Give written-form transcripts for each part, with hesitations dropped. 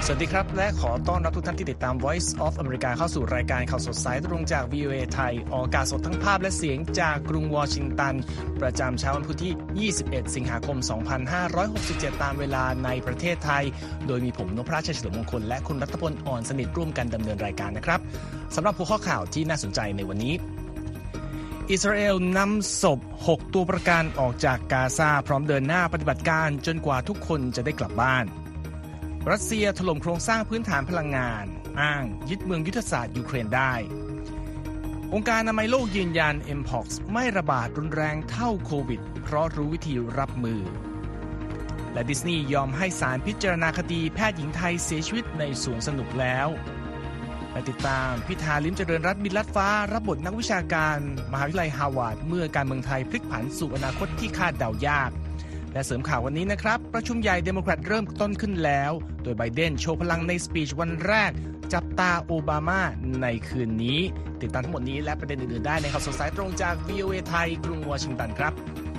สวัสดีครับและขอต้อนรับทุกท่านที่ติดตาม Voice of America เข้าสู่รายการข่าวสดสายตรงจาก VOA ไทยออกอากาศสดทั้งภาพและเสียงจากกรุงวอชิงตันประจำเช้าวันพุธที่ 21 สิงหาคม 2567 ตามเวลาในประเทศไทยโดยมีผมนพราช เฉลิมมงคลและคุณรัตพล อ่อนสนิทร่วมกันดำเนินรายการนะครับสำหรับหัวข้อข่าวที่น่าสนใจในวันนี้อิสราเอลนำศพ 6 ตัวประกันออกจากกาซาพร้อมเดินหน้าปฏิบัติการจนกว่าทุกคนจะได้กลับบ้านรัสเซียถล่มโครงสร้างพื้นฐานพลังงานอ้างยึดเมืองยุทธศาสตร์ยูเครนได้องค์การอนามัยโลกยืนยัน Mpox ไม่ระบาดรุนแรงเท่าโควิดเพราะรู้วิธีรับมือและดิสนีย์ยอมให้ศาลพิจารณาคดีแพทย์หญิงไทยเสียชีวิตในสวนสนุกแล้วและติดตามพิธาลิ้มเจริญรัตน์บินลัดฟ้ารับบทนักวิชาการมหาวิทยาลัยฮาร์วาร์ดเมื่อการเมืองไทยพลิกผันสู่อนาคตที่คาดเดายากและเสริมข่าววันนี้นะครับประชุมใหญ่เดโมแครตเริ่มต้นขึ้นแล้วโดยไบเดนโชว์พลังในสปีชวันแรกจับตาโอบามาในคืนนี้ติดตามทั้งหมดนี้และประเด็นอื่นๆได้ในข่าวสดสายตรงจาก VOA ไทยกรุงวอชิงตันครับ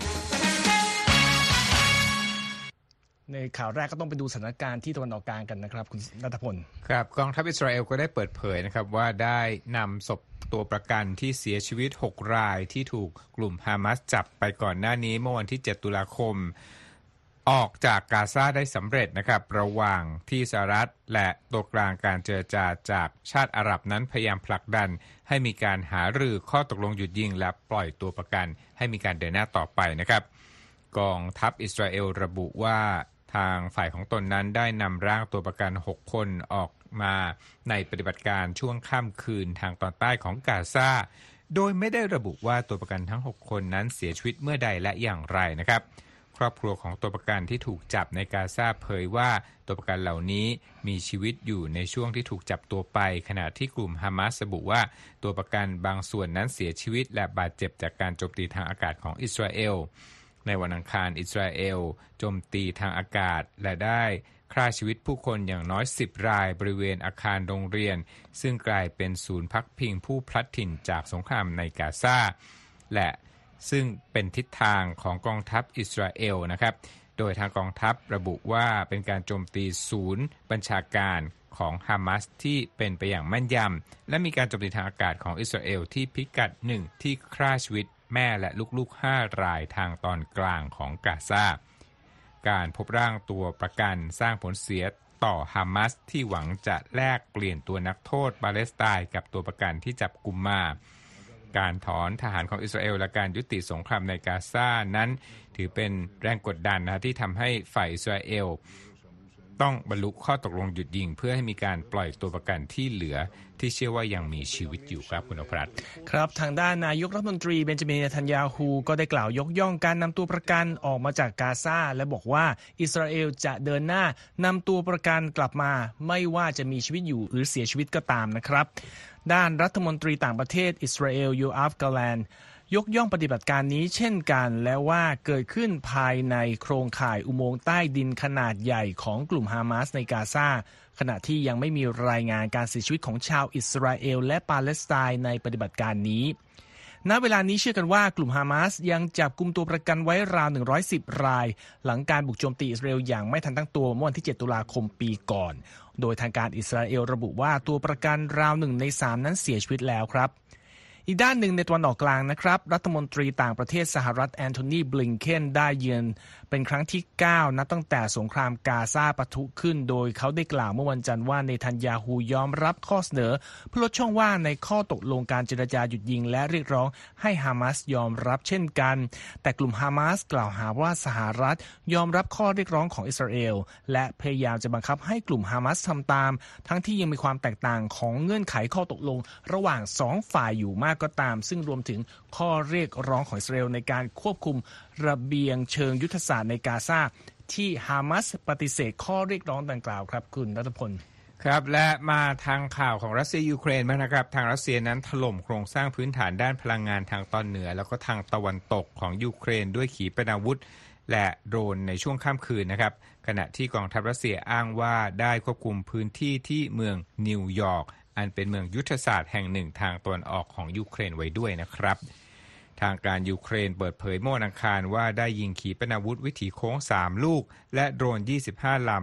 ในข่าวแรกก็ต้องไปดูสถานการณ์ที่ตะวันออกกลางกันนะครับคุณณัฐพลครับกองทัพอิสราเอลก็ได้เปิดเผยนะครับว่าได้นำศพตัวประกันที่เสียชีวิต6รายที่ถูกกลุ่มฮามาสจับไปก่อนหน้านี้เมื่อวันที่7ตุลาคมออกจากกาซาได้สำเร็จนะครับระหว่างที่สหรัฐและตัวกลางการเจรจาจากชาติอาหรับนั้นพยายามผลักดันให้มีการหารือข้อตกลงหยุดยิงและปล่อยตัวประกันให้มีการเดินหน้าต่อไปนะครับกองทัพอิสราเอลระบุว่าทางฝ่ายของตนนั้นได้นำร่างตัวประกัน6คนออกมาในปฏิบัติการช่วงค่ำคืนทางตอนใต้ของกาซาโดยไม่ได้ระบุว่าตัวประกันทั้ง6คนนั้นเสียชีวิตเมื่อใดและอย่างไรนะครับครอบครัวของตัวประกันที่ถูกจับในกาซาเผยว่าตัวประกันเหล่านี้มีชีวิตอยู่ในช่วงที่ถูกจับตัวไปขณะที่กลุ่มฮามาสระบุว่าตัวประกันบางส่วนนั้นเสียชีวิตและบาดเจ็บจากการโจมตีทางอากาศของอิสราเอลในวันอังคารอิสราเอลโจมตีทางอากาศและได้ฆ่าชีวิตผู้คนอย่างน้อย10รายบริเวณอาคารโรงเรียนซึ่งกลายเป็นศูนย์พักพิงผู้พลัดถิ่นจากสงครามในกาซาและซึ่งเป็นทิศทางของกองทัพอิสราเอลนะครับโดยทางกองทัพระบุว่าเป็นการโจมตีศูนย์บัญชาการของฮามาสที่เป็นไปอย่างแม่นยำและมีการโจมตีทางอากาศของอิสราเอลที่พิกัด1ที่ฆ่าชีวิตแม่และลูกๆ5รายทางตอนกลางของกาซาการพบร่างตัวประกันสร้างผลเสียต่อฮามาสที่หวังจะแลกเปลี่ยนตัวนักโทษปาเลสไตน์กับตัวประกันที่จับกุมมาการถอนทหารของอิสราเอลและการยุติสงครามในกาซานั้นถือเป็นแรงกดดันที่ทำให้ฝ่ายอิสราเอลต้องบรรลุข้อตกลงหยุดยิงเพื่อให้มีการปล่อยตัวประกันที่เหลือที่เชื่อว่ายังมีชีวิตอยู่ครับคุณอภรัตน์ครับทางด้านนายกรัฐมนตรีเบนจามิน เนทันยาฮูก็ได้กล่าวยกย่องการนำตัวประกันออกมาจากกาซาและบอกว่าอิสราเอลจะเดินหน้านำตัวประกันกลับมาไม่ว่าจะมีชีวิตอยู่หรือเสียชีวิตก็ตามนะครับด้านรัฐมนตรีต่างประเทศอิสราเอลยูอาฟ กาแลนยกย่องปฏิบัติการนี้เช่นกันและว่าเกิดขึ้นภายในโครงข่ายอุโมงค์ใต้ดินขนาดใหญ่ของกลุ่มฮามาสในกาซาขณะที่ยังไม่มีรายงานการเสียชีวิตของชาวอิสราเอลและปาเลสไตน์ในปฏิบัติการนี้ณเวลานี้เชื่อกันว่ากลุ่มฮามาสยังจับกุมตัวประกันไว้ราว110รายหลังการบุกโจมตีอิสราเอลอย่างไม่ทันตั้งตัวเมื่อวันที่7ตุลาคมปีก่อนโดยทางการอิสราเอลระบุว่าตัวประกันราว1ใน3นั้นเสียชีวิตแล้วครับอีกด้านหนึ่งในตะวันออกกลางนะครับรัฐมนตรีต่างประเทศสหรัฐแอนโทนี บลิงเคนได้เยือนเป็นครั้งที่9นับตั้งแต่สงครามกาซาปะทุขึ้นโดยเขาได้กล่าวเมื่อวันจันทร์ว่าเนทันยาฮูยอมรับข้อเสนอเพื่อลดช่องว่างในข้อตกลงการเจรจาหยุดยิงและเรียกร้องให้ฮามาสยอมรับเช่นกันแต่กลุ่มฮามาสกล่าวหาว่าสหรัฐยอมรับข้อเรียกร้องของอิสราเอลและพยายามจะบังคับให้กลุ่มฮามาสทำตามทั้งที่ยังมีความแตกต่างของเงื่อนไขข้อตกลงระหว่าง2ฝ่ายอยู่มากก็ตามซึ่งรวมถึงข้อเรียกร้องของอิสราเอลในการควบคุมระเบียงเชิงยุทธศาสตร์ในกาซาที่ฮามาสปฏิเสธข้อเรียกร้องดังกล่าวครับคุณรัตพลครับและมาทางข่าวของรัสเซียยูเครนบ้างนะครับทางรัสเซียนั้นถล่มโครงสร้างพื้นฐานด้านพลังงานทางตอนเหนือแล้วก็ทางตะวันตกของยูเครนด้วยขีปนาวุธและโดรนในช่วงค่ำคืนนะครับขณะที่กองทัพรัสเซียอ้างว่าได้ควบคุมพื้นที่ที่เมืองนิวยอร์กอันเป็นเมืองยุทธศาสตร์แห่งหนึ่งทางตะวันออกของยูเครนไว้ด้วยนะครับทางการยูเครนเปิดเผยเมื่อวันอังคารว่าได้ยิงขีปนาวุธวิถีโค้ง3ลูกและโดรน25ลำ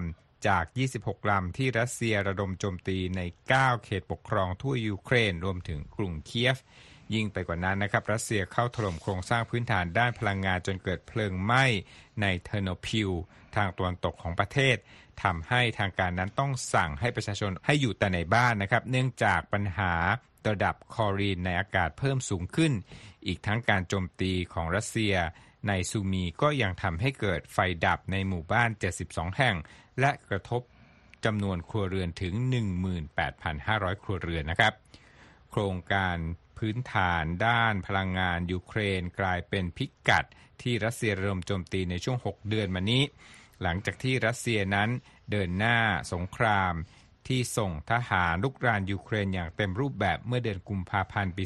จาก26ลำที่รัสเซียระดมโจมตีใน9เขตปกครองทั่วยูเครนรวมถึงกรุงเคียฟยิ่งไปกว่านั้นนะครับรัสเซียเข้าถล่มโครงสร้างพื้นฐานด้านพลังงานจนเกิดเพลิงไหม้ในเทอร์โนพิลทางตะวันตกของประเทศทำให้ทางการนั้นต้องสั่งให้ประชาชนให้อยู่แต่ในบ้านนะครับเนื่องจากปัญหาระดับคลอรีนในอากาศเพิ่มสูงขึ้นอีกทั้งการโจมตีของรัสเซียในซูมีก็ยังทำให้เกิดไฟดับในหมู่บ้าน72แห่งและกระทบจำนวนครัวเรือนถึง 18,500 ครัวเรือนนะครับโครงการพื้นฐานด้านพลังงานยูเครนกลายเป็นพิกัดที่รัสเซียระดมโจมตีในช่วง6เดือนมานี้หลังจากที่รัสเซียนั้นเดินหน้าสงครามที่ส่งทหารรุกรานยูเครนอย่างเต็มรูปแบบเมื่อเดือนกุมภาพันธ์ปี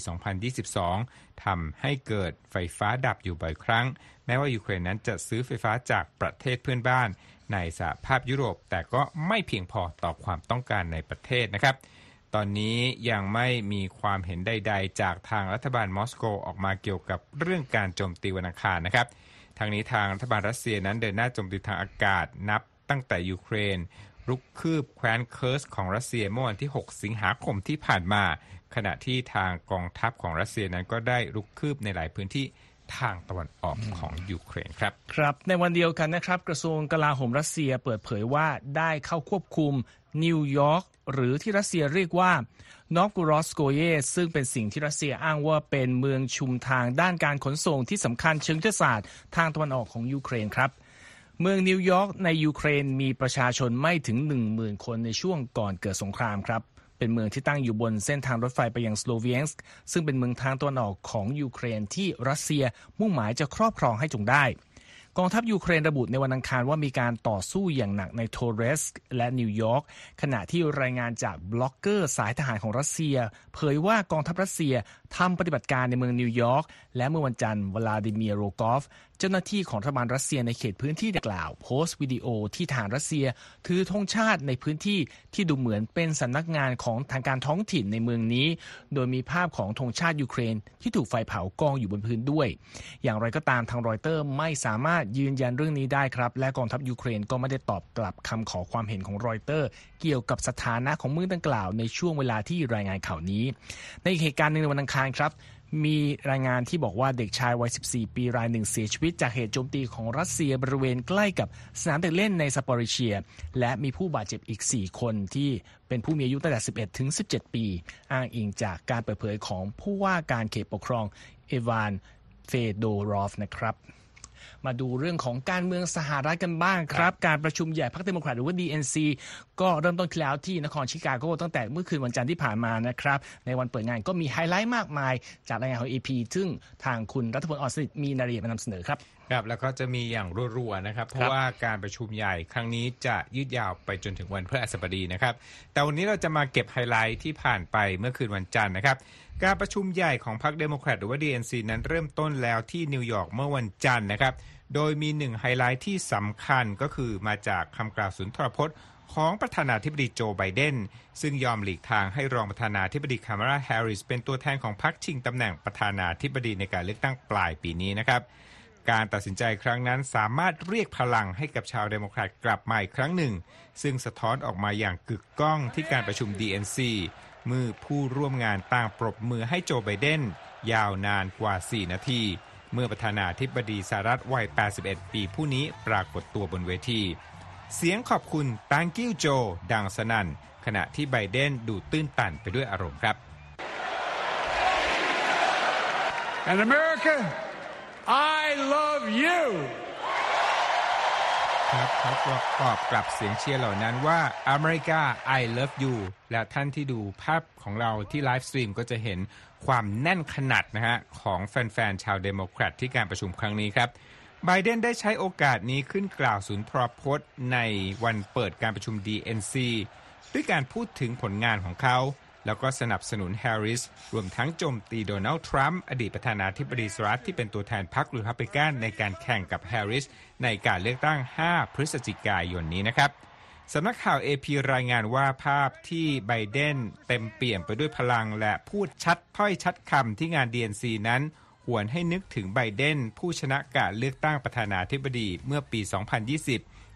2022 ทำให้เกิดไฟฟ้าดับอยู่บ่อยครั้งแม้ว่ายูเครนนั้นจะซื้อไฟฟ้าจากประเทศเพื่อนบ้านในสหภาพยุโรปแต่ก็ไม่เพียงพอต่อความต้องการในประเทศนะครับตอนนี้ยังไม่มีความเห็นใดๆจากทางรัฐบาลมอสโกออกมาเกี่ยวกับเรื่องการโจมตีวันอังคารนะครับทางนี้ทางรัฐบาลรัสเซียนั้นเดินหน้าโจมตีทางอากาศนับตั้งแต่ยูเครนรุกคืบแคว้นเคิร์สของรัสเซียเมื่อวันที่6สิงหาคมที่ผ่านมาขณะที่ทางกองทัพของรัสเซียนั้นก็ได้รุกคืบในหลายพื้นที่ทางตะวันออกของยูเครนครับครับในวันเดียวกันนะครับกระทรวงกลาโหมรัสเซียเปิดเผยว่าได้เข้าควบคุมนิวยอร์กหรือที่รัสเซียเรียกว่านอฟกูรอสโกเยซึ่งเป็นสิ่งที่รัสเซียอ้างว่าเป็นเมืองชุมทางด้านการขนส่งที่สำคัญเชิงยุทธศาสตร์ทางตะวันออกของยูเครนครับเมืองนิวยอร์กในยูเครนมีประชาชนไม่ถึง 10,000 คนในช่วงก่อนเกิดสงครามครับเป็นเมืองที่ตั้งอยู่บนเส้นทางรถไฟไปยังสโลเวียนสก์ซึ่งเป็นเมืองทางตะวันออกของยูเครนที่รัสเซียมุ่งหมายจะครอบครองให้จงได้กองทัพยูเครนระบุในวันอังคารว่ามีการต่อสู้อย่างหนักในโทเรสก์และนิวยอร์กขณะที่รายงานจากบล็อกเกอร์สายทหารของรัสเซียเผยว่ากองทัพรัสเซียทำปฏิบัติการในเมืองนิวยอร์กและเมื่อวันจันทร์วลาดิเมียร์โรกอฟเจ้าหน้าที่ของรัฐบาลรัสเซียในเขตพื้นที่ดังกล่าวโพสต์วิดีโอที่ทหารรัสเซียถือธงชาติในพื้นที่ที่ดูเหมือนเป็นสำนักงานของทางการท้องถิ่นในเมืองนี้โดยมีภาพของธงชาติยูเครนที่ถูกไฟเผากองอยู่บนพื้นด้วยอย่างไรก็ตามทางรอยเตอร์ไม่สามารถยืนยันเรื่องนี้ได้ครับและกองทัพยูเครนก็ไม่ได้ตอบกลับคำขอความเห็นของรอยเตอร์เกี่ยวกับสถานะของเมืองดังกล่าวในช่วงเวลาที่รายงานข่าวนี้ในเหตุการณ์หนึ่งในวันอังคารครับมีรายงานที่บอกว่าเด็กชายวัย14ปีรายหนึ่งเสียชีวิตจากเหตุโจมตีของรัสเซียบริเวณใกล้กับสนามเด็กเล่นในซาปอริเชียและมีผู้บาดเจ็บอีก4คนที่เป็นผู้มีอายุตั้งแต่11ถึง17ปีอ้างอิงจากการเปิดเผยของผู้ว่าการเขตปกครองเอวานเฟโดรอฟนะครับมาดูเรื่องของการเมืองสหรัฐกันบ้างครับการประชุมใหญ่พรรคเดโมแครตหรือว่า DNC ก็เริ่มต้นขึ้นแล้วที่นครชิคาโกตั้งแต่เมื่อคืนวันจันทร์ที่ผ่านมานะครับในวันเปิดงานก็มีไฮไลท์มากมายจากรายงานของ AP ซึ่งทางคุณรัฐพล อ่อนสนิทมีรายละเอียดมานำเสนอครับครับแล้วก็จะมีอย่างรัวๆนะครับเพราะว่าการประชุมใหญ่ครั้งนี้จะยืดยาวไปจนถึงวันพฤหัสบดีนะครับแต่วันนี้เราจะมาเก็บไฮไลท์ที่ผ่านไปเมื่อคืนวันจันทร์นะครับการประชุมใหญ่ของพรรคเดโมแครตหรือว่า DNC นั้นเริ่มต้นแล้วที่นิวยอร์กเมื่อวันจันทร์นะครับโดยมีหนึ่งไฮไลท์ที่สำคัญก็คือมาจากคำกล่าวสุนทรพจน์ของประธานาธิบดีโจไบเดนซึ่งยอมหลีกทางให้รองประธานาธิบดีคามาลาแฮร์ริสเป็นตัวแทนของพรรคชิงตำแหน่งประธานาธิบดีในการเลือกตั้งปลายปีนี้นะครับการตัดสินใจครั้งนั้นสามารถเรียกพลังให้กับชาวเดโมแครตกลับมาอีกครั้งหนึ่งซึ่งสะท้อนออกมาอย่างกึกก้องที่การประชุม DNC เมื่อผู้ร่วมงานต่างปรบมือให้โจไบเดนยาวนานกว่า4นาทีเมื่อประธานาธิบดีสหรัฐวัย81ปีผู้นี้ปรากฏตัวบนเวทีเสียงขอบคุณ Thank you Joe ดังสนั่นขณะที่ไบเดนดูตื้นตันไปด้วยอารมณ์ครับ And America, I love you ครับเขาประกอบกับเสียงเชียร์เหล่านั้นว่า America I love you และท่านที่ดูภาพของเราที่ไลฟ์สตรีมก็จะเห็นความแน่นขนาดนะฮะของแฟนๆชาวเดโมแครตที่การประชุมครั้งนี้ครับไบเดนได้ใช้โอกาสนี้ขึ้นกล่าวสุนทรพจน์ในวันเปิดการประชุม DNC ด้วยการพูดถึงผลงานของเขาแล้วก็สนับสนุนแฮร์ริสรวมทั้งโจมตีโดนัลด์ทรัมป์อดีตประธานาธิบดีสหรัฐที่เป็นตัวแทนพรรครีพับลิกันในการแข่งกับแฮร์ริสในการเลือกตั้ง5พฤศจิกายนนี้นะครับสำนักข่าว AP รายงานว่าภาพที่ไบเดนเต็มเปี่ยมไปด้วยพลังและพูดชัดถ้อยชัดคำที่งาน DNC นั้นหวนให้นึกถึงไบเดนผู้ชนะการเลือกตั้งประธานาธิบดีเมื่อปี 2020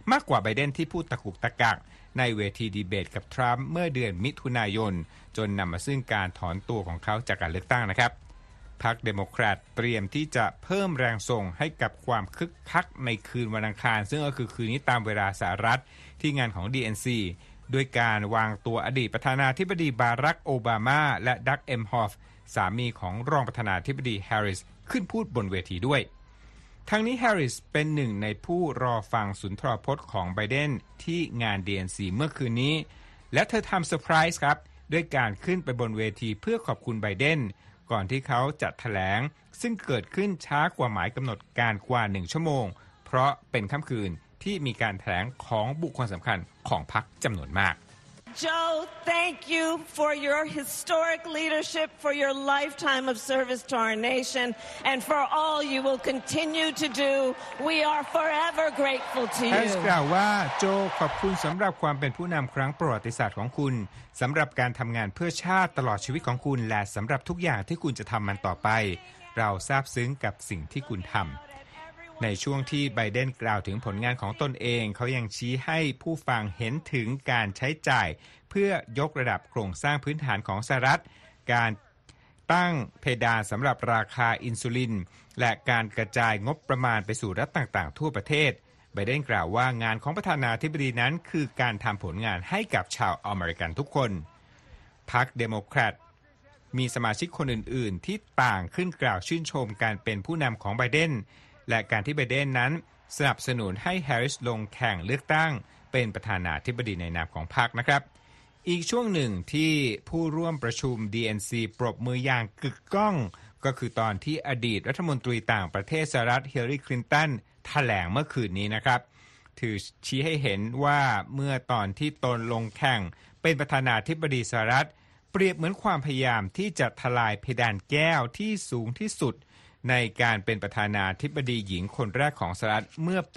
มากกว่าไบเดนที่พูดตะกุกตะกักในเวทีดีเบตกับทรัมป์เมื่อเดือนมิถุนายนจนนำมาซึ่งการถอนตัวของเขาจากการเลือกตั้งนะครับพรรคเดโมแครตเตรียมที่จะเพิ่มแรงส่งให้กับความคึกคักในคืนวันอังคารซึ่งก็คือคืนนี้ตามเวลาสหรัฐที่งานของ DNC ด้วยการวางตัวอดีตประธานาธิบดีบารักโอบามาและดักเอ็มฮอฟสามีของรองประธานาธิบดีแฮร์ริสขึ้นพูดบนเวทีด้วยทั้งนี้แฮร์ริสเป็นหนึ่งในผู้รอฟังสุนทรพจน์ของไบเดนที่งาน DNC เมื่อคืนนี้และเธอทำเซอร์ไพรส์ครับด้วยการขึ้นไปบนเวทีเพื่อขอบคุณไบเดนก่อนที่เขาจะแถลงซึ่งเกิดขึ้นช้ากว่าหมายกำหนดการกว่า1ชั่วโมงเพราะเป็นค่ำคืนที่มีการแถลงของบุคคลสำคัญของพรรคจำนวนมาก Joe, thank you for your historic leadership, for your lifetime of service to our nation, and for all you will continue to do. We are forever grateful to you. แฮร์ริสกล่าวว่าโจขอบคุณสำหรับความเป็นผู้นำครั้งประวัติศาสตร์ของคุณสำหรับการทำงานเพื่อชาติตลอดชีวิตของคุณและสำหรับทุกอย่างที่คุณจะทำมันต่อไปเราซาบซึ้งกับสิ่งที่คุณทำในช่วงที่ไบเดนกล่าวถึงผลงานของตนเองเขายังชี้ให้ผู้ฟังเห็นถึงการใช้จ่ายเพื่อยกระดับโครงสร้างพื้นฐานของสหรัฐการตั้งเพดานสำหรับราคาอินซูลินและการกระจายงบประมาณไปสู่รัฐต่างๆทั่วประเทศไบเดนกล่าวว่างานของประธานาธิบดีนั้นคือการทำผลงานให้กับชาวอเมริกันทุกคนพรรคเดโมแครตมีสมาชิกคนอื่นๆที่ต่างขึ้นกล่าวชื่นชมการเป็นผู้นำของไบเดนและการที่ไบเดนนั้นสนับสนุนให้แฮร์ริสลงแข่งเลือกตั้งเป็นประธานาธิบดีในนามของพรรคนะครับอีกช่วงหนึ่งที่ผู้ร่วมประชุม DNC ปรบมืออย่างกึกก้องก็คือตอนที่อดีตรัฐมนตรีต่างประเทศสหรัฐฮิลลารีคลินตันแถลงเมื่อคืนนี้นะครับถือชี้ให้เห็นว่าเมื่อตอนที่ตนลงแข่งเป็นประธานาธิบดีสหรัฐเปรียบเหมือนความพยายามที่จะทลายเพดานแก้วที่สูงที่สุดในการเป็นประธานาธิบดีหญิงคนแรกของสหรัฐเมื่อปี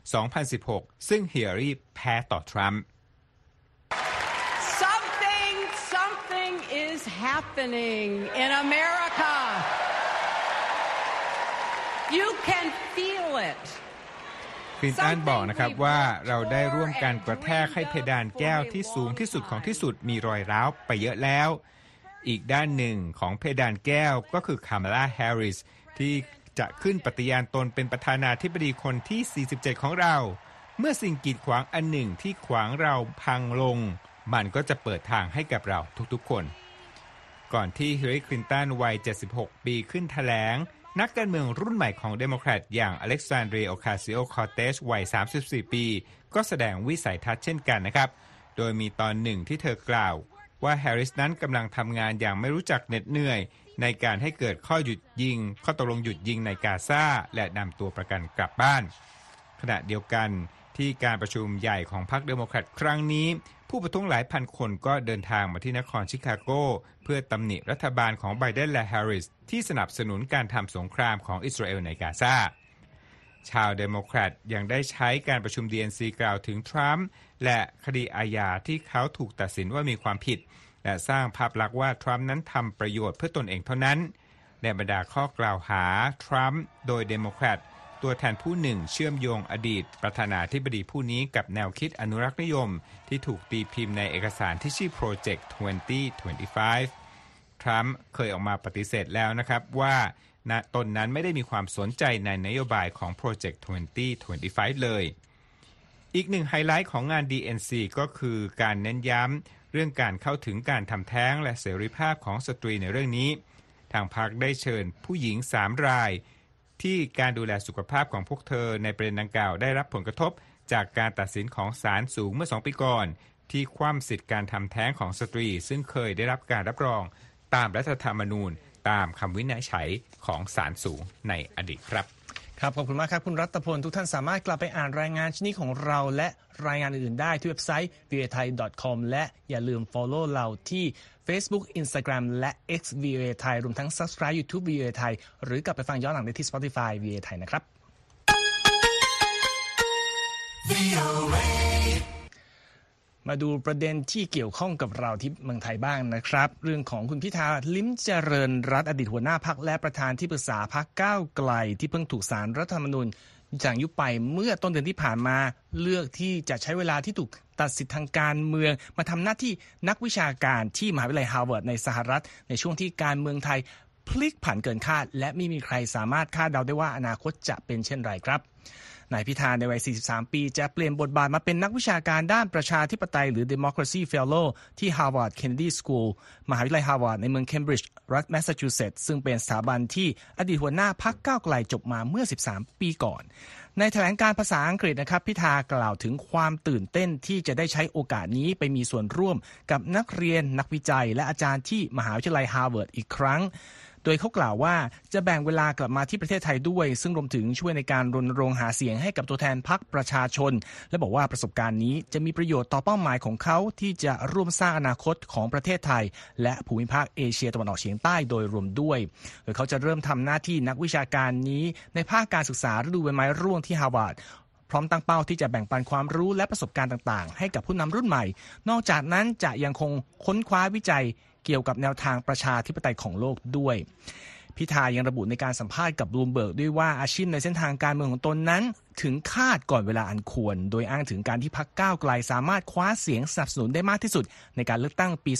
2016 ซึ่งฮิลลารีแพ้ต่อทรัมป์ Something is happening in America. You can feel it. คลินตันบอกนะครับว่าเราได้ร่วมกันกระแทกให้เพดานแก้วที่สูงที่สุดของที่สุดมีรอยร้าวไปเยอะแล้วอีกด้านหนึ่งของเพดานแก้วก็คือคามาลาแฮร์ริสที่จะขึ้นปฏิญาณตนเป็นประธานาธิบดีคนที่47ของเราเมื่อสิ่งกีดขวางอันหนึ่งที่ขวางเราพังลงมันก็จะเปิดทางให้กับเราทุกๆคนก่อนที่ฮิลลารีคลินตันวัย76ปีขึ้นแถลงนักการเมืองรุ่นใหม่ของเดโมแครตอย่างอเล็กซานเดรีย โอคาซิโอ คอร์เตสวัย34ปีก็แสดงวิสัยทัศน์เช่นกันนะครับโดยมีตอนหนึ่งที่เธอกล่าวว่าแฮร์ริสนั้นกำลังทำงานอย่างไม่รู้จักเหน็ดเหนื่อยในการให้เกิดข้อตกลงหยุดยิงในกาซาและนำตัวประกันกลับบ้านขณะเดียวกันที่การประชุมใหญ่ของพรรคเดโมแครตครั้งนี้ผู้ประท้วงหลายพันคนก็เดินทางมาที่นครชิคาโกเพื่อตำหนิรัฐบาลของไบเดนและแฮร์ริสที่สนับสนุนการทำสงครามของอิสราเอลในกาซาชาวเดโมแครตยังได้ใช้การประชุม DNC กล่าวถึงทรัมป์และคดีอาญาที่เขาถูกตัดสินว่ามีความผิดและสร้างภาพลักษณ์ว่าทรัมป์นั้นทำประโยชน์เพื่อตนเองเท่านั้นในบรรดาข้อกล่าวหาทรัมป์โดยเดโมแครตตัวแทนผู้หนึ่งเชื่อมโยงอดีตประธานาธิบดีผู้นี้กับแนวคิดอนุรักษ์นิยมที่ถูกตีพิมพ์ในเอกสารที่ชื่อ Project 2025 ทรัมป์เคยออกมาปฏิเสธแล้วนะครับว่าตนนั้นไม่ได้มีความสนใจในนโยบายของ Project 2025 เลยอีกหนึ่งไฮไลท์ของงาน DNC ก็คือการเน้นย้ำเรื่องการเข้าถึงการทำแท้งและเสรีภาพของสตรีในเรื่องนี้ทางพรรคได้เชิญผู้หญิง3รายที่การดูแลสุขภาพของพวกเธอในประเด็นดังกล่าวได้รับผลกระทบจากการตัดสินของศาลสูงเมื่อ2 ปีก่อนที่คว่ำสิทธิการทำแท้งของสตรีซึ่งเคยได้รับการรับรองตามรัฐธรรมนูญตามคำวินิจฉัยของศาลสูงในอดีตครับครับขอบคุณมากครับคุณรัตพลทุกท่านสามารถกลับไปอ่านรายงานชิ้นนี้ของเราและรายงานอื่นๆได้ที่เว็บไซต์ voathai.com และอย่าลืม follow เราที่ Facebook Instagram และ X VOA Thai รวมทั้ง subscribe YouTube VOA Thai หรือกลับไปฟังย้อนหลังได้ที่ Spotify VOA Thai นะครับมาดูประเด็นที่เกี่ยวข้องกับเราที่เมืองไทยบ้างนะครับเรื่องของคุณพิธาลิ้มเจริญรัตน์อดีตหัวหน้าพรรคและประธานที่ปรึกษาพรรคก้าวไกลที่เพิ่งถูกศาลรัฐธรรมนูญจากยุบไปเมื่อต้นเดือนที่ผ่านมาเลือกที่จะใช้เวลาที่ถูกตัดสิทธิ์ทางการเมืองมาทำหน้าที่นักวิชาการที่มหาวิทยาลัยฮาร์วาร์ดในสหรัฐในช่วงที่การเมืองไทยพลิกผันเกินคาดและไม่มีใครสามารถคาดเดาได้ว่าอนาคตจะเป็นเช่นไรครับนายพิธาในวัย 43 ปีจะเปลี่ยนบทบาทมาเป็นนักวิชาการด้านประชาธิปไตยหรือ Democracy Fellow ที่ Harvard Kennedy School มหาวิทยาลัยฮาร์วาร์ดในเมืองเคมบริดจ์รัฐแมสซาชูเซตส์ซึ่งเป็นสถาบันที่อดีตหัวหน้าพรรคก้าวไกลจบมาเมื่อ 13 ปีก่อนในแถลงการภาษาอังกฤษนะครับพิธากล่าวถึงความตื่นเต้นที่จะได้ใช้โอกาสนี้ไปมีส่วนร่วมกับนักเรียนนักวิจัยและอาจารย์ที่มหาวิทยาลัยฮาร์วาร์ดอีกครั้งโดยเขากล่าวว่าจะแบ่งเวลากลับมาที่ประเทศไทยด้วยซึ่งรวมถึงช่วยในการรณรงค์หาเสียงให้กับตัวแทนพรรคประชาชนและบอกว่าประสบการณ์นี้จะมีประโยชน์ต่อเป้าหมายของเขาที่จะร่วมสร้างอนาคตของประเทศไทยและภูมิภาคเอเชียตะวันออกเฉียงใต้โดยรวมด้วยโดยเขาจะเริ่มทำหน้าที่นักวิชาการนี้ในภาคการศึกษาฤดูใบไม้ร่วงที่ฮาร์วาร์ดพร้อมตั้งเป้าที่จะแบ่งปันความรู้และประสบการณ์ต่างๆให้กับผู้นำรุ่นใหม่นอกจากนั้นจะยังคงค้นคว้าวิจัยเกี่ยวกับแนวทางประชาธิปไตยของโลกด้วยพิธายังระบุในการสัมภาษณ์กับบลูมเบิร์กด้วยว่าอาชีพในเส้นทางการเมืองของตนนั้นถึงคาดก่อนเวลาอันควรโดยอ้างถึงการที่พรรคก้าวไกลสามารถคว้าเสียงสนับสนุนได้มากที่สุดในการเลือกตั้งปี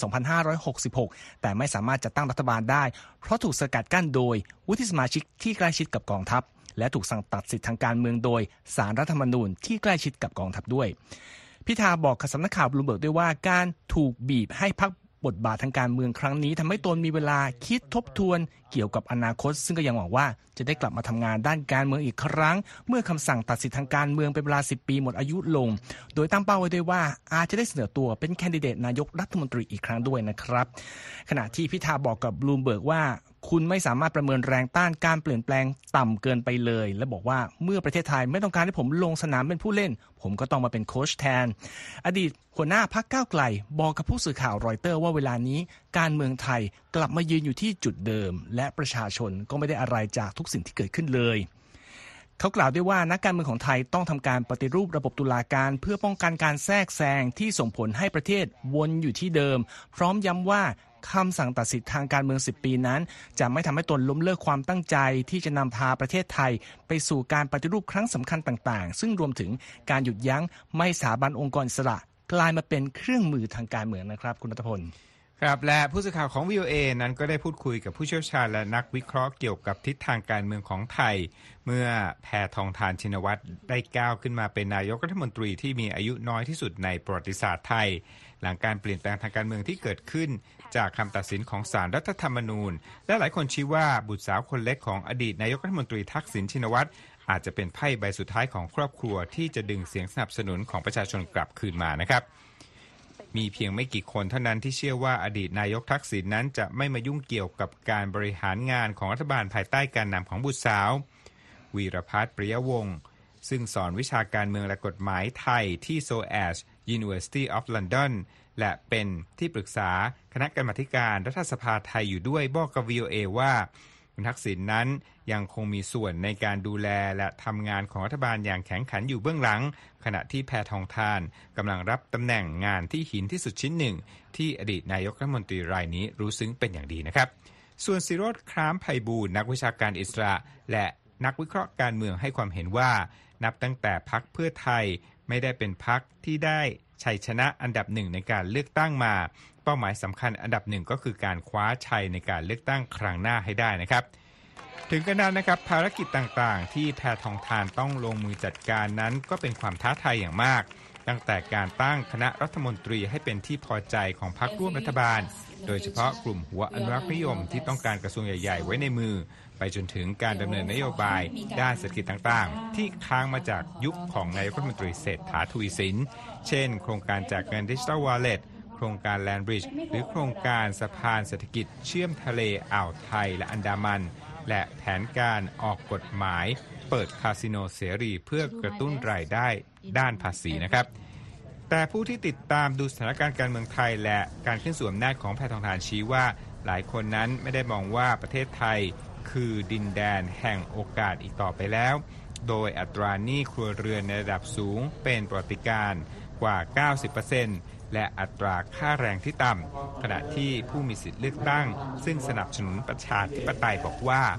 2566 แต่ไม่สามารถจัดตั้งรัฐบาลได้เพราะถูกสกัดกั้นโดยวุฒิสมาชิกที่ใกล้ชิดกับกองทัพและถูกสั่งตัดสิทธิทางการเมืองโดยศาลรัฐธรรมนูญที่ใกล้ชิดกับกองทัพด้วยพิธาบอกกับสำนักข่าวบลูมเบิร์กด้วยว่าการถูกบีบให้พรรคบทบาททางการเมืองครั้งนี้ทำให้ตนมีเวลาคิดทบทวนเกี่ยวกับอนาคตซึ่งก็ยังหวังว่าจะได้กลับมาทำงานด้านการเมืองอีกครั้งเมื่อคำสั่งตัดสิทธิทางการเมืองเป็นเวลา10 ปีหมดอายุลงโดยตั้งเป้าไว้ด้วยว่าอาจจะได้เสนอตัวเป็นแคนดิเดตนายกรัฐมนตรีอีกครั้งด้วยนะครับขณะที่พิธาบอกกับบลูมเบิร์กว่าคุณไม่สามารถประเมินแรงต้านการเปลี่ยนแปลงต่ำเกินไปเลยและบอกว่าเมื่อประเทศไทยไม่ต้องการให้ผมลงสนามเป็นผู้เล่นผมก็ต้องมาเป็นโค้ชแทนอดีตหัวหน้าพรรคก้าวไกลบอกกับผู้สื่อข่าวรอยเตอร์ว่าเวลานี้การเมืองไทยกลับมายืนอยู่ที่จุดเดิมและประชาชนก็ไม่ได้อะไรจากทุกสิ่งที่เกิดขึ้นเลยเขากล่าวด้วยว่านักการเมืองของไทยต้องทำการปฏิรูประบบตุลาการเพื่อป้องกันการแทรกแซงที่ส่งผลให้ประเทศวนอยู่ที่เดิมพร้อมย้ำว่าคำสั่งตัดสิทธิทางการเมือง10 ปีนั้นจะไม่ทำให้ตนล้มเลิกความตั้งใจที่จะนำพาประเทศไทยไปสู่การปฏิรูปครั้งสำคัญต่างๆซึ่งรวมถึงการหยุดยั้งไม่สถาบันองค์กรอิสระกลายมาเป็นเครื่องมือทางการเมืองนะครับคุณณัฐพลครับและผู้สื่อข่าวของ VOA นั้นก็ได้พูดคุยกับผู้เชี่ยวชาญและนักวิเคราะห์เกี่ยวกับทิศทางการเมืองของไทยเมื่อแพทองธารชินวัตรได้ก้าวขึ้นมาเป็นนายกรัฐมนตรีที่มีอายุน้อยที่สุดในประวัติศาสตร์ไทยหลังการเปลี่ยนแปลงทางการเมืองที่เกิดขึ้นจากคำตัดสินของศาลรัฐธรรมนูญและหลายคนชี้ว่าบุตรสาวคนเล็กของอดีตนายกรัฐมนตรีทักษิณชินวัตรอาจจะเป็นไพ่ใบสุดท้ายของครอบครัวที่จะดึงเสียงสนับสนุนของประชาชนกลับคืนมานะครับมีเพียงไม่กี่คนเท่านั้นที่เชื่อว่าอดีตนายกทักษิณนั้นจะไม่มายุ่งเกี่ยวกับการบริหารงานของรัฐบาลภายใต้การนำของบุตรสาววีรภัทร ปริยวงศ์ซึ่งสอนวิชาการเมืองและกฎหมายไทยที่ SOAS University of London และเป็นที่ปรึกษาคณะกรรมาธิการรัฐสภาไทยอยู่ด้วยบอกกับ VOA ว่าคุณทักษิณนั้นยังคงมีส่วนในการดูแลและทำงานของรัฐบาลอย่างแข็งขันอยู่เบื้องหลังขณะที่แพทองธารกำลังรับตำแหน่งงานที่หินที่สุดชิ้นหนึ่งที่อดีตนายกรัฐมนตรีรายนี้รู้ซึ้งเป็นอย่างดีนะครับส่วนศิโรจน์ คร้ามไพบูลย์นักวิชาการอิสระและนักวิเคราะห์การเมืองให้ความเห็นว่านับตั้งแต่พรรคเพื่อไทยไม่ได้เป็นพรรคที่ได้ชัยชนะอันดับหนึ่งในการเลือกตั้งมาเป้าหมายสำคัญอันดับหนึ่งก็คือการคว้าชัยในการเลือกตั้งครั้งหน้าให้ได้นะครับถึงกระนั้นนะครับภารกิจต่างๆที่แพทองธารต้องลงมือจัดการนั้นก็เป็นความท้าทายอย่างมากตั้งแต่การตั้งคณะรัฐมนตรีให้เป็นที่พอใจของพรรคร่วมรัฐบาลโดยเฉพาะกลุ่มหัวอนุรักษ์นิยมที่ต้องการกระทรวงใหญ่ๆไว้ในมือไปจนถึงการดำเนินนโยบายด้านเศรษฐกิจต่างๆที่ค้างมาจากยุคของนายกรัฐมนตรีเศรษฐาทวีสินเช่นโครงการแจกเงิน Digital Wallet โครงการ Land Bridge หรือโครงการสะพานเศรษฐกิจเชื่อมทะเลอ่าวไทยและอันดามันและแผนการออกกฎหมายเปิดคาสิโนเสรีเพื่อกระตุ้นรายได้ด้านภาษีนะครับแต่ผู้ที่ติดตามดูสถานการณ์การเมืองไทยและการขึ้นสู่อำนาจของแพทองธารชี้ว่าหลายคนนั้นไม่ได้มองว่าประเทศไทยคือดินแดนแห่งโอกาสอีกต่อไปแล้วโดยอัตราหนี้ครัวเรือนในระดับสูงเป็นประวัติการณ์กว่า 90% และอัตราค่าแรงที่ต่ำขณะที่ผู้มีสิทธิเลือกตั้งซึ่งสนับสนุนประชาธิปไตยบอกว่า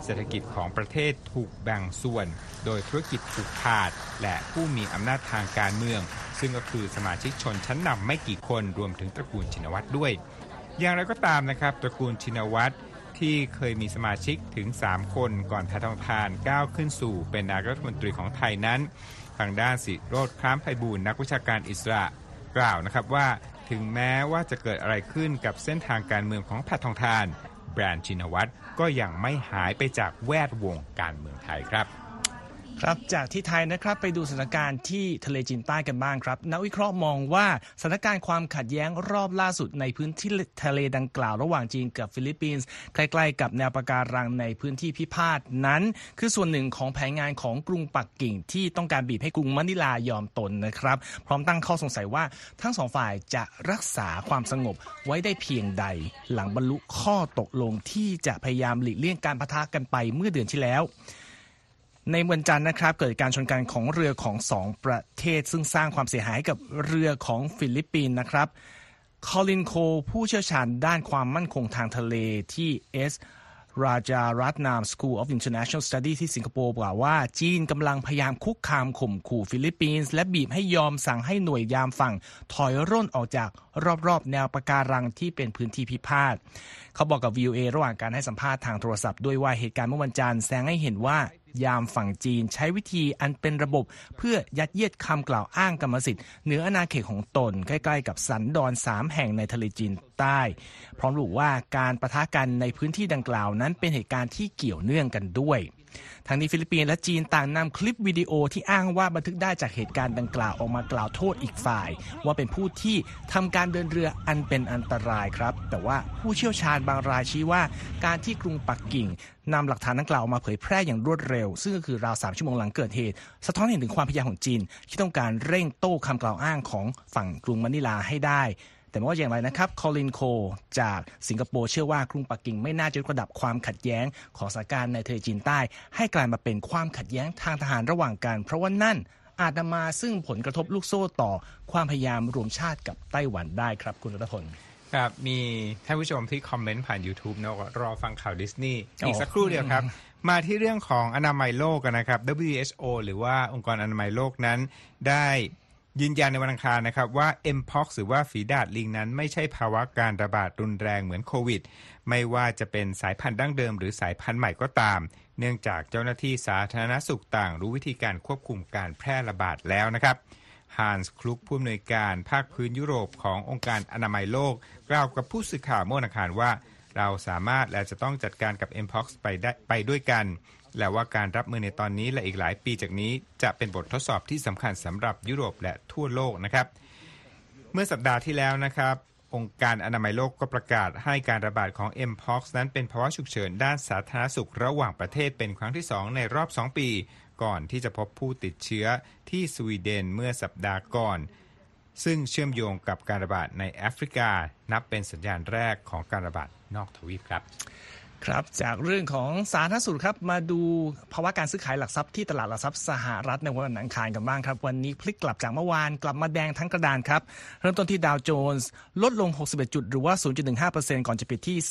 เศรษฐกิจของประเทศถูกแบ่งส่วนโดยธุรกิจผูกขาดและผู้มีอำนาจทางการเมืองซึ่งก็คือสมาชิกชนชั้นนำไม่กี่คนรวมถึงตระกูลชินวัตรด้วยอย่างไรก็ตามนะครับตระกูลชินวัตรที่เคยมีสมาชิกถึง3คนก่อนแพทองทานก้าวขึ้นสู่เป็นนายกรัฐมนตรีของไทยนั้นทางด้านศิโรจน์ คล้ามไพบูลย์นักวิชาการอิสระกล่าวนะครับว่าถึงแม้ว่าจะเกิดอะไรขึ้นกับเส้นทางการเมืองของแพทองทานแบรนด์ชินวัตรก็ยังไม่หายไปจากแวดวงการเมืองไทยครับครับจากที่ไทยนะครับไปดูสถานการณ์ที่ทะเลจีนใต้กันบ้างครับนักวิเคราะห์มองว่าสถานการณ์ความขัดแย้งรอบล่าสุดในพื้นที่ทะเลดังกล่าวระหว่างจีนกับฟิลิปปินส์ใกล้ๆกับแนวปะการังในพื้นที่พิพาทนั้นคือส่วนหนึ่งของแผนงานของกรุงปักกิ่งที่ต้องการบีบให้กรุงมะนิลายอมตนนะครับพร้อมตั้งข้อสงสัยว่าทั้งสองฝ่ายจะรักษาความสงบไว้ได้เพียงใดหลังบรรลุข้อตกลงที่จะพยายามหลีกเลี่ยงการปะทะกันไปเมื่อเดือนที่แล้วในวันจันทร์นะครับเกิดการชนกันของเรือของ2ประเทศซึ่งสร้างความเสียหายกับเรือของฟิลิปปินส์นะครับคอลินโคผู้เชี่ยวชาญด้านความมั่นคงทางทะเลที่ ราจารัตนาม School of International Studies ที่สิงคโปร์กล่าวว่าจีนกำลังพยายามคุกคามข่มขู่ฟิลิปปินส์และบีบให้ยอมสั่งให้หน่วยยามฝั่งถอยร่นออกจากรอบๆแนวปะการังที่เป็นพื้นที่พิพาทเขาบอกกับ VOA ระหว่างการให้สัมภาษณ์ทางโทรศัพท์ด้วยว่าเหตุการณ์เมื่อวันจันทร์แสดงให้เห็นว่ายามฝั่งจีนใช้วิธีอันเป็นระบบเพื่อยัดเยียดคำกล่าวอ้างกรรมสิทธิ์เหนืออาณาเขตของตนใกล้ๆกับสันดอน3แห่งในทะเลจีนใต้พร้อมระบุว่าการปะทะกันในพื้นที่ดังกล่าวนั้นเป็นเหตุการณ์ที่เกี่ยวเนื่องกันด้วยทั้งนี้ฟิลิปปินส์และจีนต่างนำคลิปวิดีโอที่อ้างว่าบันทึกได้จากเหตุการณ์ดังกล่าวออกมากล่าวโทษอีกฝ่ายว่าเป็นผู้ที่ทำการเดินเรืออันเป็นอันตรายครับแต่ว่าผู้เชี่ยวชาญบางรายชี้ว่าการที่กรุงปักกิ่งนำหลักฐานดังกล่าวออกมาเผยแพร่อย่างรวดเร็วซึ่งก็คือราว3 ชั่วโมงหลังเกิดเหตุสะท้อนเห็นถึงความพยายามของจีนที่ต้องการเร่งโต้คำกล่าวอ้างของฝั่งกรุงมะนิลาให้ได้แต่ไม่ว่าอย่างไรนะครับคอลินโคจากสิงคโปร์เชื่อว่ากรุงปักกิ่งไม่น่าจะยกระดับความขัดแย้งของสถานการณ์ในทะเลจีนใต้ให้กลายมาเป็นความขัดแย้งทางทหารระหว่างกันเพราะว่านั่นอาจนำมาซึ่งผลกระทบลูกโซ่ต่อความพยายามรวมชาติกับไต้หวันได้ครับคุณรัตพลครับมีท่านผู้ชมที่คอมเมนต์ผ่าน YouTube นะรอฟังข่าวดิสนีย์อีกสักครู่เดียวครับมาที่เรื่องของอนามัยโลกกันนะครับ WHO หรือว่าองค์กรอนามัยโลกนั้นได้ยืนยันในวันอังคารนะครับว่า Mpox หรือว่าฝีดาษลิงนั้นไม่ใช่ภาวะการระบาดรุนแรงเหมือนโควิดไม่ว่าจะเป็นสายพันธุ์ดั้งเดิมหรือสายพันธุ์ใหม่ก็ตามเนื่องจากเจ้าหน้าที่สาธารณสุขต่างรู้วิธีการควบคุมการแพร่ระบาดแล้วนะครับฮันส์ คลุกผู้อำนวยการภาคพื้นยุโรปขององค์การอนามัยโลกกล่าวกับผู้สื่อข่าวเมื่อวันอังคารว่าเราสามารถและจะต้องจัดการกับ Mpox ไปด้วยกันและว่าการรับมือในตอนนี้และอีกหลายปีจากนี้จะเป็นบททดสอบที่สำคัญสำหรับยุโรปและทั่วโลกนะครับเมื่อสัปดาห์ที่แล้วนะครับองค์การอนามัยโลกก็ประกาศให้การระบาดของ Mpox นั้นเป็นภาวะฉุกเฉินด้านสาธารณสุขระหว่างประเทศเป็นครั้งที่2ในรอบ2ปีก่อนที่จะพบผู้ติดเชื้อที่สวีเดนเมื่อสัปดาห์ก่อนซึ่งเชื่อมโยงกับการระบาดในแอฟริกานับเป็นสัญญาณแรกของการระบาดนอกทวีปครับครับจากเรื่องของสาธารณสุขครับมาดูภาวะการซื้อขายหลักทรัพย์ที่ตลาดหลักทรัพย์สหรัฐในวันอังคารกันบ้างครับวันนี้พลิกกลับจากเมื่อวานกลับมาแดงทั้งกระดานครับเริ่มต้นที่ดาวโจนส์ลดลง61จุดหรือว่า 0.15% ก่อนจะปิดที่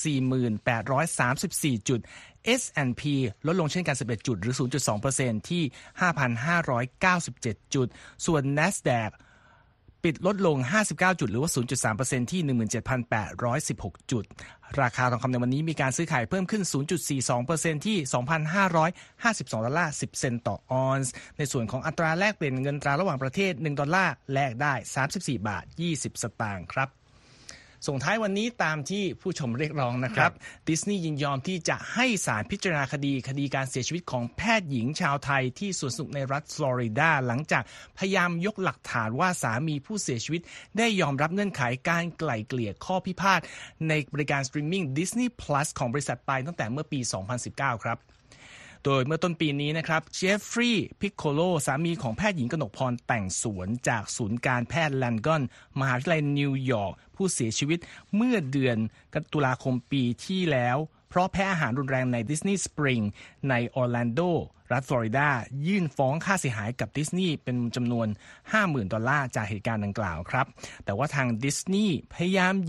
4834 จุด S&P ลดลงเช่นกัน11จุดหรือ 0.2% ที่ 5,597 จุดส่วน NASDAQปิดลดลง59จุดหรือว่า 0.3% ที่ 17,816 จุดราคาทองคำในวันนี้มีการซื้อขายเพิ่มขึ้น 0.42% ที่ $2,552 10 เซนต์ต่อออนซ์ในส่วนของอัตราแลกเปลี่ยนเงินตราระหว่างประเทศ$1แลกได้ 34.20 สตางค์ครับส่งท้ายวันนี้ตามที่ผู้ชมเรียกร้องนะครับดิสนีย์ยินยอมที่จะให้ศาลพิจารณาคดีการเสียชีวิตของแพทย์หญิงชาวไทยที่สวนสนุกในรัฐฟลอริดาหลังจากพยายามยกหลักฐานว่าสามีผู้เสียชีวิตได้ยอมรับเงื่อนไขการไกล่เกลี่ยข้อพิพาทในบริการสตรีมมิ่ง Disney Plus ของบริษัทไปตั้งแต่เมื่อปี 2019 ครับโดยเมื่อต้นปีนี้นะครับเจฟฟรีย์พิคโคโลสามีของแพทย์หญิงกนกพรแต่งสวนจากศูนย์การแพทย์แลนกอนมหาวิทยาลัยนิวยอร์กผู้เสียชีวิตเมื่อเดือนตุลาคมปีที่แล้วเพราะแพ้อาหารรุนแรงในดิสนีย์สปริงในออร์แลนโดรัฐฟลอริดายื่นฟ้องค่าเสียหายกับดิสนีย์เป็นจำนวน $50,000 จากเหตุการณ์ดังกล่าวครับแต่ว่าทางดิสนีย์พยายามหยิ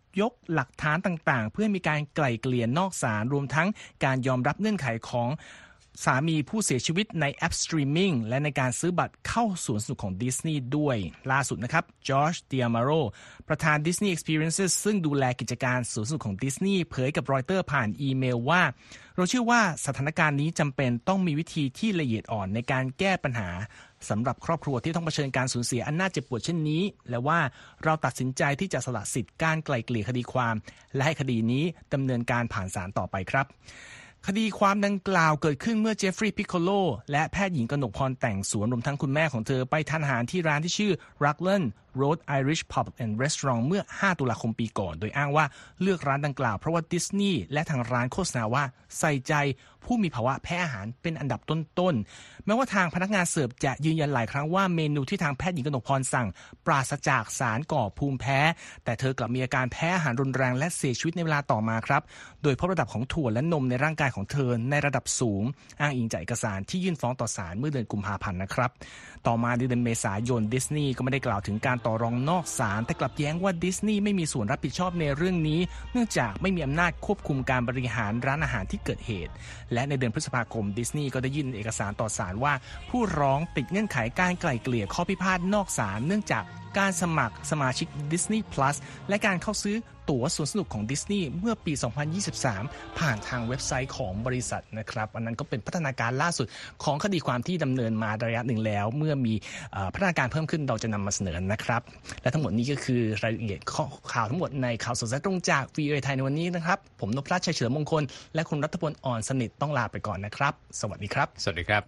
ยกหลักฐานต่างๆเพื่อมีการไกล่เกลี่ยนอกศาลรวมทั้งการยอมรับเงื่อนไขของสามีผู้เสียชีวิตในแอปสตรีมมิ่งและในการซื้อบัตรเข้าสวนสนุกของดิสนีย์ด้วยล่าสุดนะครับจอร์จ เดียมาโรประธาน Disney Experiences ซึ่งดูแลกิจการสวนสนุกของดิสนีย์เผยกับรอยเตอร์ผ่านอีเมลว่าเราเชื่อว่าสถานการณ์นี้จำเป็นต้องมีวิธีที่ละเอียดอ่อนในการแก้ปัญหาสำหรับครอบครัวที่ต้องเผชิญการสูญเสียอันน่าเจ็บปวดเช่นนี้และว่าเราตัดสินใจที่จะสละสิทธิ์การไกล่เกลี่ยคดีความและให้คดีนี้ดำเนินการผ่านศาลต่อไปครับคดีความดังกล่าวเกิดขึ้นเมื่อเจฟฟรีย์ พิคโคโลและแพทย์หญิงกนกพรแต่งสวนรวมทั้งคุณแม่ของเธอไปทานอาหารที่ร้านที่ชื่อ Raglan Road Irish Pub and Restaurant เมื่อ 5 ตุลาคมปีก่อนโดยอ้างว่าเลือกร้านดังกล่าวเพราะว่าดิสนีย์และทางร้านโฆษณาว่าใส่ใจผู้มีภาวะแพ้อาหารเป็นอันดับต้นๆแม้ว่าทางพนักงานเสิร์ฟจะยืนยันหลายครั้งว่าเมนูที่ทางแพทย์หญิงกนกพรสั่งปราศจากสารก่อภูมิแพ้แต่เธอกลับมีอาการแพ้อาหารรุนแรงและเสียชีวิตในเวลาต่อมาครับโดยพบระดับของถั่วและนมในร่างกายของเธอในระดับสูงอ้างอิงจากเอกสารที่ยื่นฟ้องต่อศาลเมื่อเดือนกุมภาพันธ์นะครับต่อมาเดือนเมษายนดิสนีย์ก็ไม่ได้กล่าวถึงการต่อรองนอกศาลแต่กลับแย้งว่าดิสนีย์ไม่มีส่วนรับผิดชอบในเรื่องนี้เนื่องจากไม่มีอำนาจควบคุมการบริหารร้านอาหารที่เกิดเหตุและในเดือนพฤษภาคมดิสนีย์ก็ได้ยื่นเอกสารต่อศาลว่าผู้ร้องติดเงื่อนไขการไกล่เกลี่ยข้อพิพาทนอกศาลเนื่องจากการสมัครสมาชิก Disney Plus และการเข้าซื้อตั๋วสวนสนุกของดิสนีย์เมื่อปี 2023 ผ่านทางเว็บไซต์ของบริษัทนะครับอันนั้นก็เป็นพัฒนาการล่าสุดของคดีความที่ดำเนินมาระยะหนึ่งแล้วเมื่อมีพัฒนาการเพิ่มขึ้นเราจะนำมาเสนอนะครับและทั้งหมดนี้ก็คือรายละเอียดข่าวทั้งหมดในข่าวสดตรงจาก VOA ไทยในวันนี้นะครับผมนพรัตน์ ชัยเฉลิมมงคลและคุณรัตพล อ่อนสนิทต้องลาไปก่อนนะครับสวัสดีครับสวัสดีครับ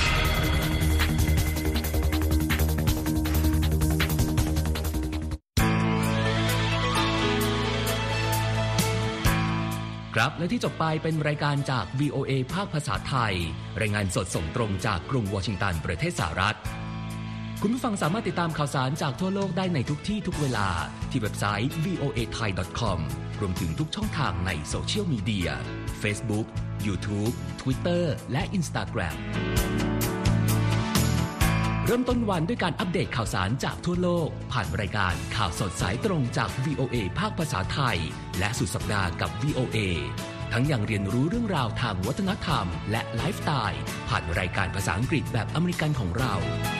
ครับและที่จบไปเป็นรายการจาก VOA ภาคภาษาไทยรายงานสดส่งตรงจากกรุงวอชิงตันประเทศสหรัฐคุณผู้ฟังสามารถติดตามข่าวสารจากทั่วโลกได้ในทุกที่ทุกเวลาที่เว็บไซต์ voathai.com รวมถึงทุกช่องทางในโซเชียลมีเดีย Facebook, YouTube, Twitter และ Instagramเริ่มต้นวันด้วยการอัปเดตข่าวสารจากทั่วโลกผ่านรายการข่าวสดสายตรงจาก VOA ภาคภาษาไทยและสุดสัปดาห์กับ VOA ทั้งยังเรียนรู้เรื่องราวทางวัฒนธรรมและไลฟ์สไตล์ผ่านรายการภาษาอังกฤษแบบอเมริกันของเรา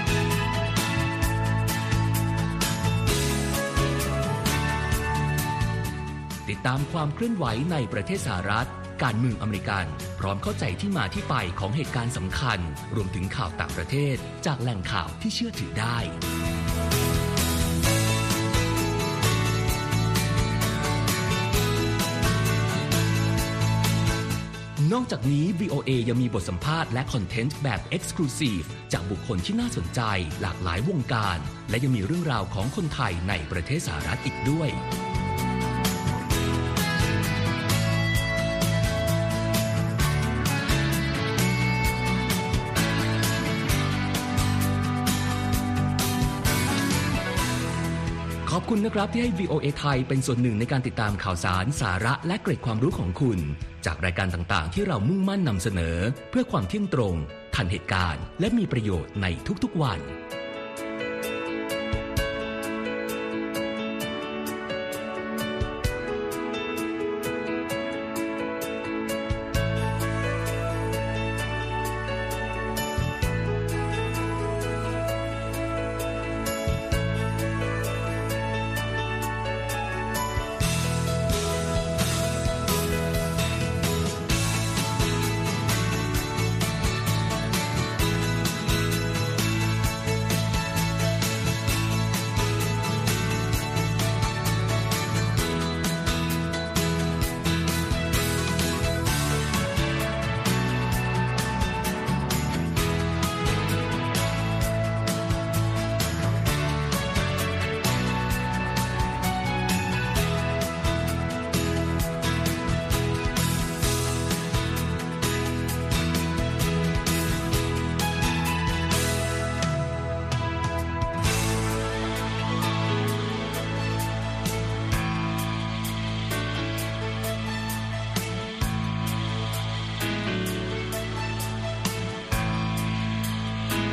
ติดตามความเคลื่อนไหวในประเทศสหรัฐการเมืองอเมริกันพร้อมเข้าใจที่มาที่ไปของเหตุการณ์สำคัญรวมถึงข่าวต่างประเทศจากแหล่งข่าวที่เชื่อถือได้นอกจากนี้ VOA ยังมีบทสัมภาษณ์และคอนเทนต์แบบ Exclusive จากบุคคลที่น่าสนใจหลากหลายวงการและยังมีเรื่องราวของคนไทยในประเทศสหรัฐอีกด้วยขอบคุณนะครับที่ให้ VOA ไทยเป็นส่วนหนึ่งในการติดตามข่าวสารสาระและเกร็ดความรู้ของคุณจากรายการต่างๆที่เรามุ่งมั่นนำเสนอเพื่อความเที่ยงตรงทันเหตุการณ์และมีประโยชน์ในทุกๆวัน